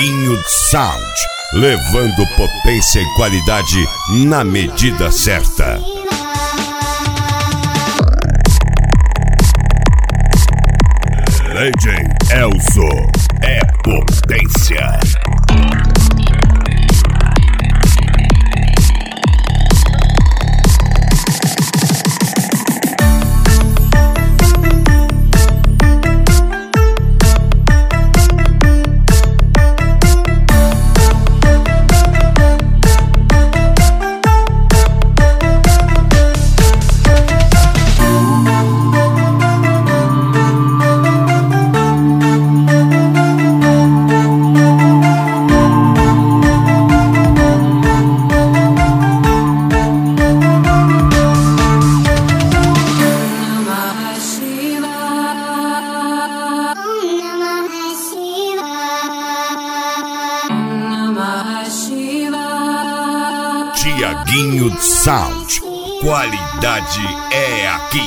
Tiaguinho Sound, levando potência e qualidade na medida certa. DJ Elzo é potência. Tiaguinho Sound, qualidade é aqui.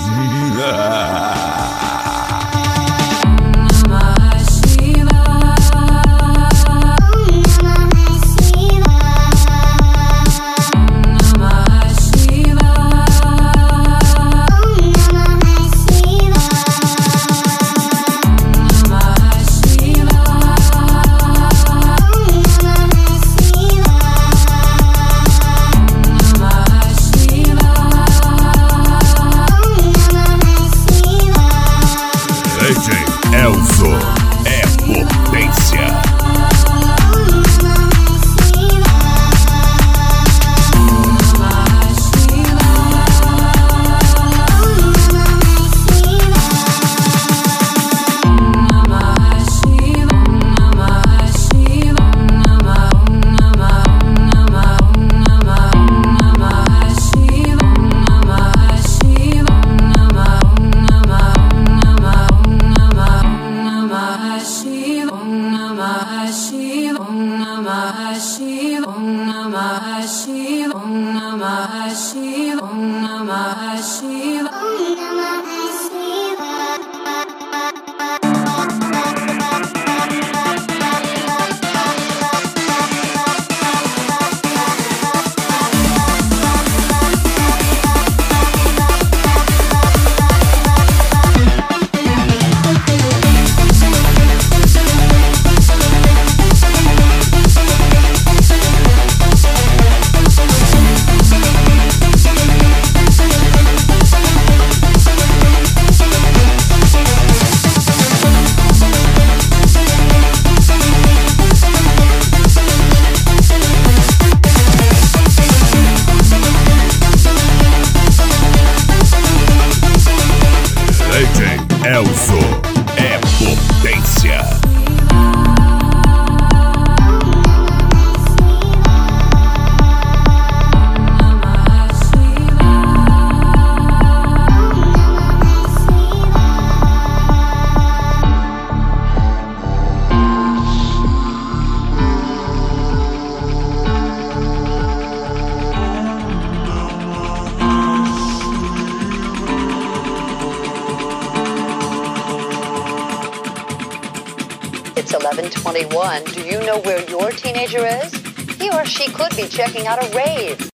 DJ Elzo é potência. DJ Elzo é potência. It's 11:21. Do you know where your teenager is? He or she could be checking out a rave.